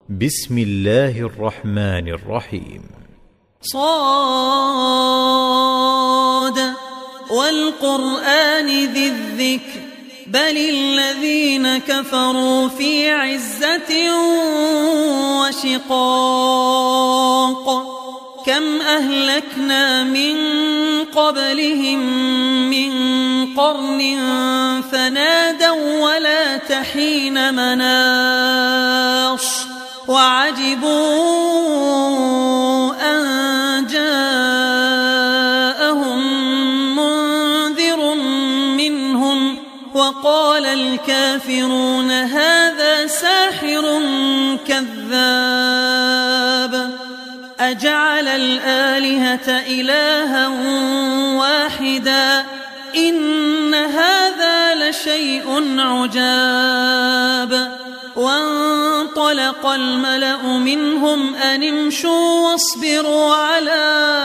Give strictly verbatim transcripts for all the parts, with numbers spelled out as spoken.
بسم الله الرحمن الرحيم. صاد والقرآن ذي الذكر بل الذين كفروا في عزة وشقاق كم أهلكنا من قبلهم من قرن فنادوا ولا تحين مناص وعجبوا أن جاءهم منذر منهم وقال الكافرون هذا ساحر كذاب أجعل الآلهة إلها واحدا إن هذا لشيء عجاب وانطلق الملأ منهم أن امشوا واصبروا على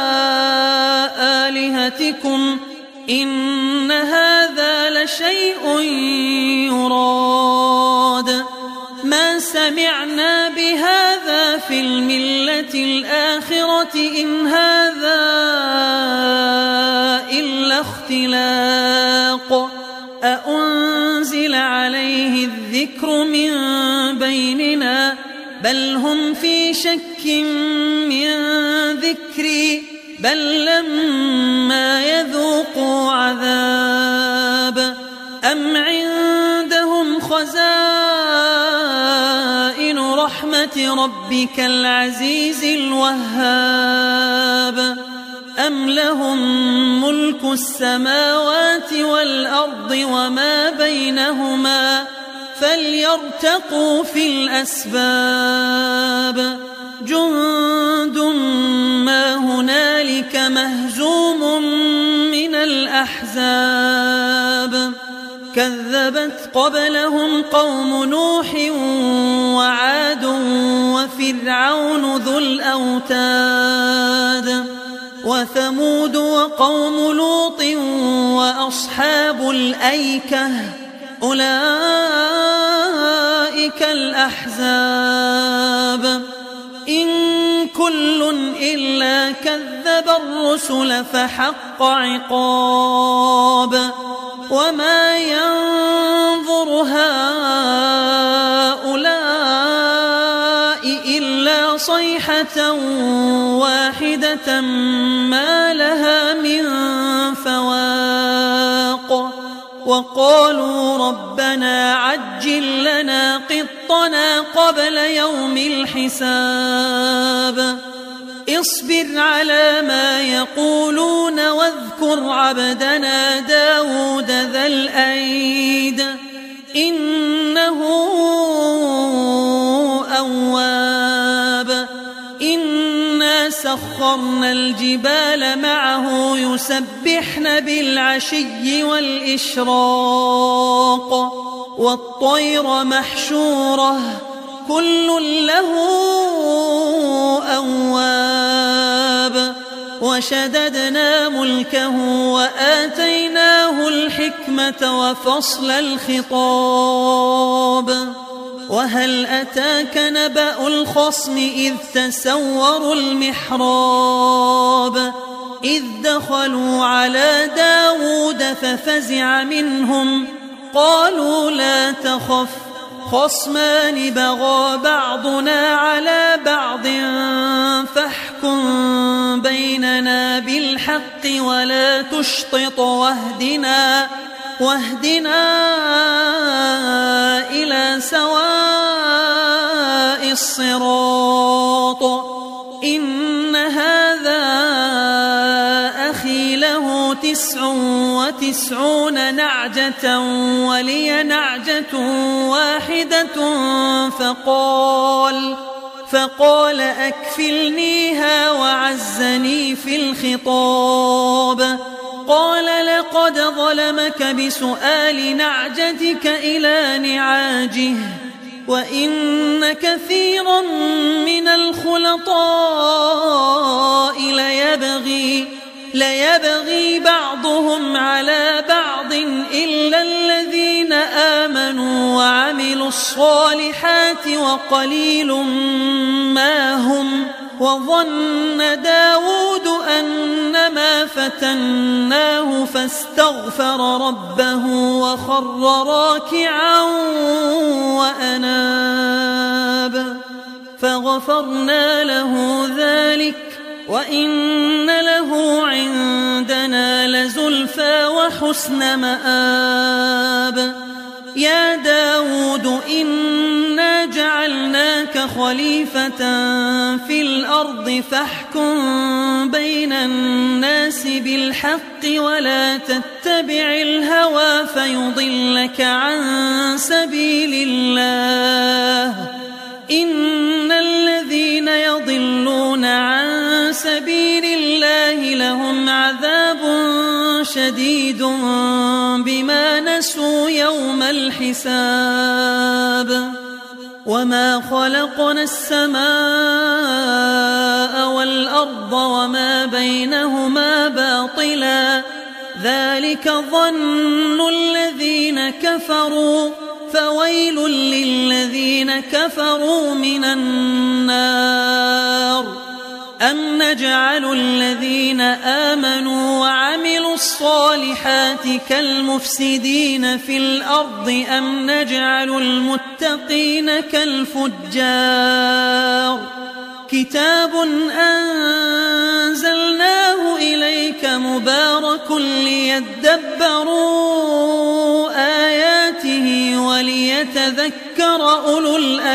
آلهتكم إن هذا لشيء يراد ما سمعنا بهذا في الملة الآخرة إن هذا إلا اختلاق أأنزل عليه الذكر من بيننا بل هم في شك من ذكري بل لما يذوقوا عذاب أم عندهم خزائن رحمة ربك العزيز الوهاب أم لهم ملك السماوات والأرض وما بينهما فليرتقوا في الأسباب جند ما هنالك مهزوم من الأحزاب كذبت قبلهم قوم نوح وعاد وفرعون ذو الأوتاد وثمود وقوم لوط وأصحاب الأيكة أولئك الأحزاب إن كل إلا كذب الرسل فحق عقاب وما ينظر هؤلاء إلا صيحة واحدة ما لها من فواق وقالوا ربنا عجل لنا قطنا قبل يوم الحساب اصبر على ما يقولون واذكر عبدنا داود ذا الأيد إنه أواب إنا سخرنا الجبال معه يسبحن بالعشي والإشراق والطير محشورة كل له أواب وشددنا ملكه وآتيناه الحكمة وفصل الخطاب وهل أتاك نبأ الخصم إذ تسوروا المحراب إذ دخلوا على داود ففزع منهم قالوا لا تخف خصمان بغى بعضنا على بعض فاحكم بيننا بالحق ولا تشطط واهدنا واهدنا إلى سواء الصراط إن هذا أخي له تسع وتسعون نعجة ولي نعجة واحدة فقال فقال أكفلنيها وعزني في الخطاب قال لقد ظلمك بسؤال نعجتك إلى نعاجه وإن كثيرا من الخلطاء ليبغي ليبغي بعضهم على بعض إلا الذين الذين آمنوا وعملوا الصالحات وقليل ما هم وظن داود أنما فتناه فاستغفر ربه وخر راكعا وأناب فغفرنا له ذلك وإن له عندنا لزلفى وحسن مآب يا داود إنا جعلناك خليفة في الأرض فاحكم بين الناس بالحق ولا تتبع الهوى فيضلك عن سبيل الله إن الذين يضلون عن سبيل الله لهم عذاب شديد بما نسوا يوم الحساب وما خلقنا السماء والأرض وما بينهما باطلا ذلك ظن الذين كفروا فويل للذين كفروا من النار أم نجعل الذين آمنوا وعملوا الصالحات كالمفسدين في الأرض أم نجعل المتقين كالفجار كتاب أنزلناه إليك مبارك ليدبروا آياته وليتذكر أولو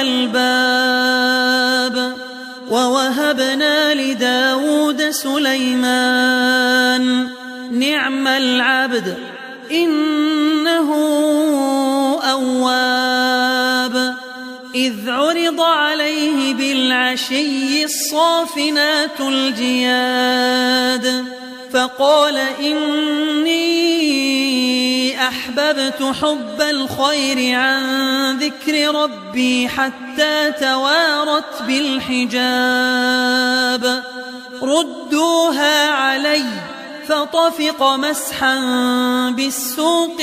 الألباب ووهبنا لداود سليمان نعم العبد إنه أواب إذ عرض عليه بالعشي الصافنات الجياد فقال إني أحببت حب الخير عن ذكر ربي حتى توارت بالحجاب ردوها علي فطفق مسحا بالسوق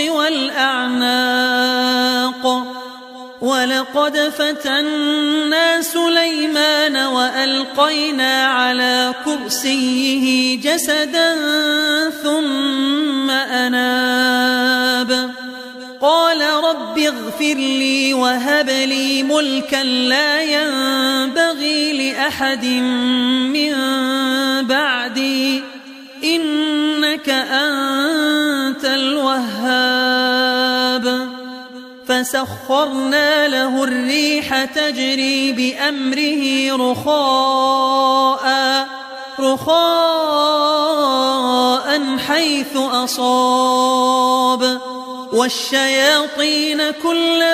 والأعناق ولقد فتنا سليمان وألقينا على كرسيه جسدا ثم أناب قال رب اغفر لي وهب لي ملكا لا ينبغي لأحد من بعدي إنك أنت الوهاب فسخرنا له الريح تجري بأمره رخاء رخاء حيث أصاب والشياطين كل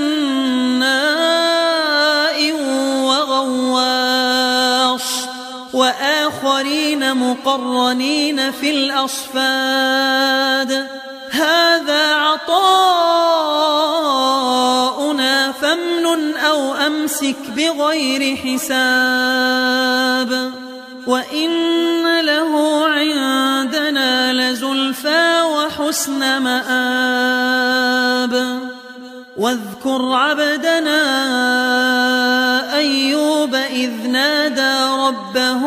بناء وغواص وآخرين مقرنين في الأصفاد هذا عطاؤنا فامنن أو أمسك بغير حساب وإن له عندنا لزلفى وحسن مآب واذكر عبدنا أيوب إذ نادى ربه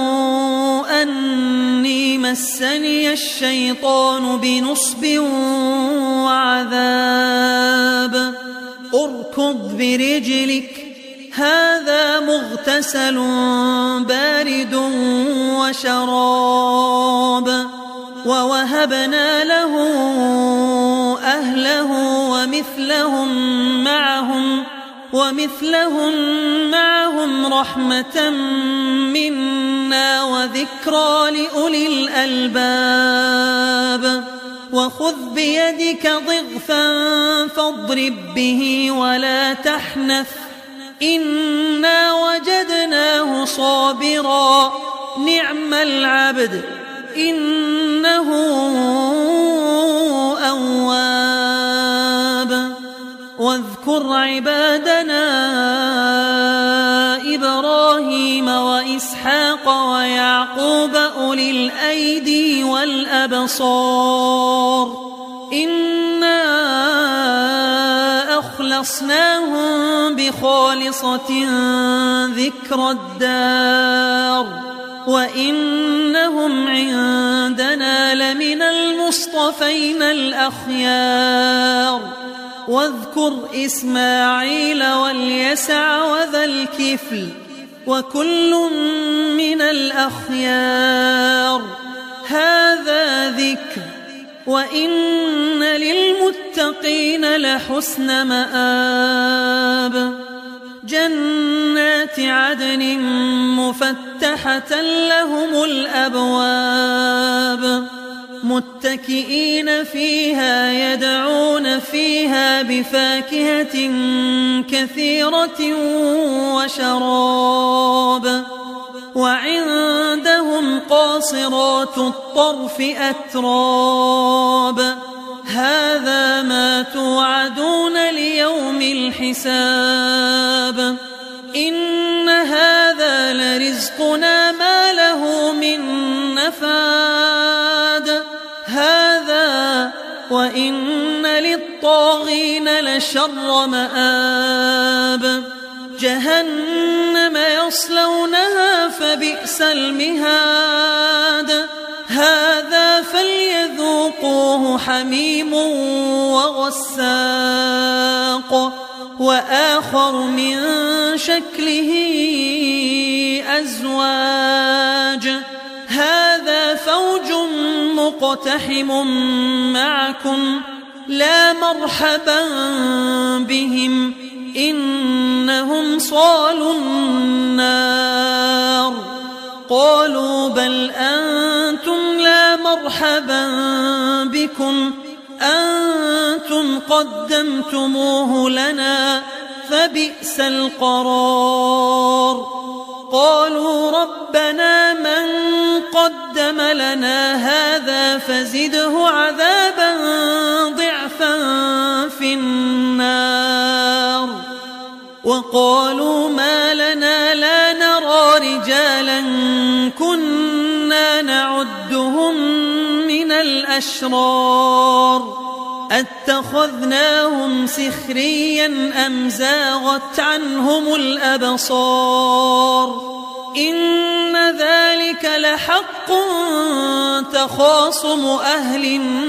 أني مسني الشيطان بنصب وعذاب اركض برجلك هذا مغتسل بارد وشراب ووهبنا له أهله ومثلهم معهم ومثلهم معهم رحمة منا وذكرى لأولي الألباب وخذ بيدك ضغثا فاضرب به ولا تحنث إنا وجدناه صابرا نعم العبد إنه أواب واذكر عبادنا إبراهيم وإسحاق ويعقوب أولي الأيدي والأبصار إنا فخلصناهم بخالصة ذكر الدار وإنهم عندنا لمن المصطفين الأخيار واذكر إسماعيل واليسع وذا الكفل وكل من الأخيار هذا ذكر وإن للمتقين لحسن مآب جنات عدن مفتحة لهم الأبواب متكئين فيها يدعون فيها بفاكهة كثيرة وشراب وعندهم قاصرات الطرف أتراب هذا ما توعدون ليوم الحساب إن هذا لرزقنا ما له من نفاد هذا وإن للطاغين لشر مآب جهنم يصلونها فبئس المهاد هذا فليذوقوه حميم وغساق وآخر من شكله أزواج هذا فوج مقتحم معكم لا مرحبا بهم إنهم صالوا النار قالوا بل أنتم لا مرحبا بكم أنتم قدمتموه لنا فبئس القرار قالوا ربنا من قدم لنا هذا فزده عذابا ضعفا في النار وقالوا ما لنا لا نرى رجالا كنا نعدهم من الأشرار أتخذناهم سخريا أم زاغت عنهم الأبصار إن ذلك لحق تخاصم أهل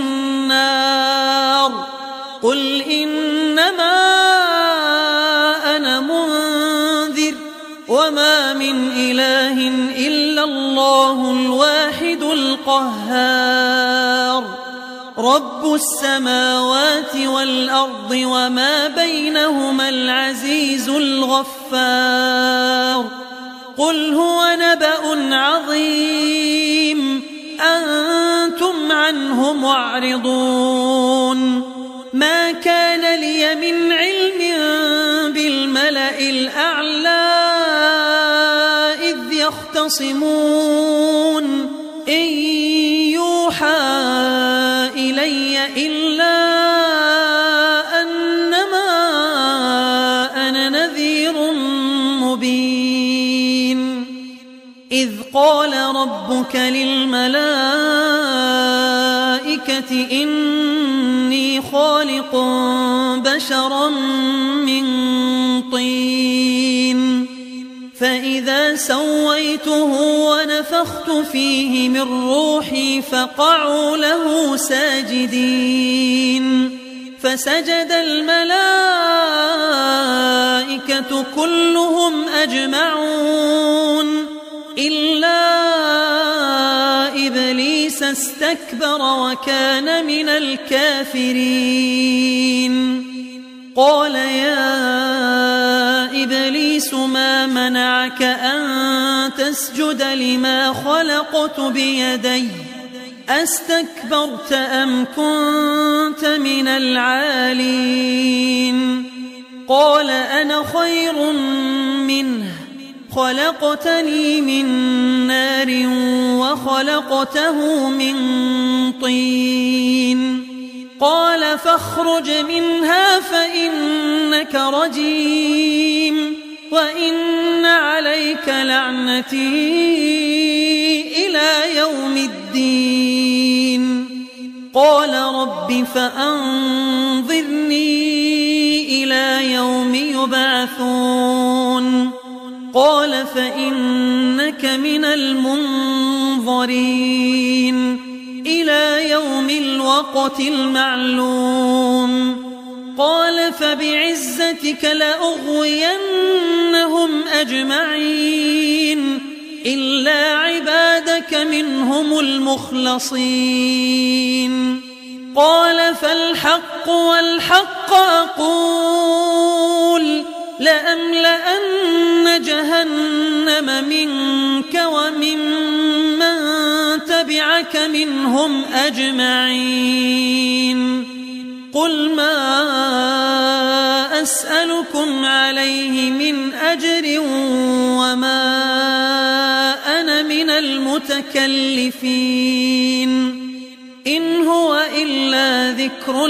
النار قل إنما أنا منذر وما من إله إلا الله الواحد القهار رب السماوات والأرض وما بينهما العزيز الغفار قل هو نبأ عظيم أنتم عنه معرضون ما كان لي من علم بالملأ الأعلى إذ يختصمون إن يوحى إلي إلا أنما أنا نذير مبين إذ قال ربك للملائكة إني خالق بشرا من طين فإذا سويته ونفخت فيه من روحي فقعوا له ساجدين فسجد الملائكة كلهم أجمعون إلا إبليس استكبر وكان من الكافرين قال يا إبليس ما منعك أن تسجد لما خلقت بيدي أستكبرت أم كنت من العالين قال أنا خير منه خلقتني من نار وخلقته من طين قال فاخرج منها فإنك رجيم وإن عليك لعنتي إلى يوم الدين قال رب فأنظرني إلى يبعثون قال فإنك من المنظرين إلى يوم الوقت المعلوم قال فبعزتك لأغوينهم أجمعين إلا عبادك منهم المخلصين قال فالحق والحق أقول لأملأن جهنم منك وممن تبعك منهم أجمعين قل ما أسألكم عليه من أجر وما أنا من المتكلفين إن هو إلا ذكر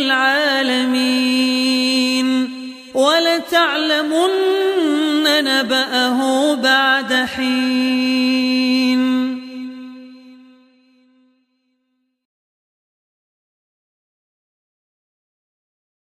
للعالمين ولتعلمن نبأه بعد حين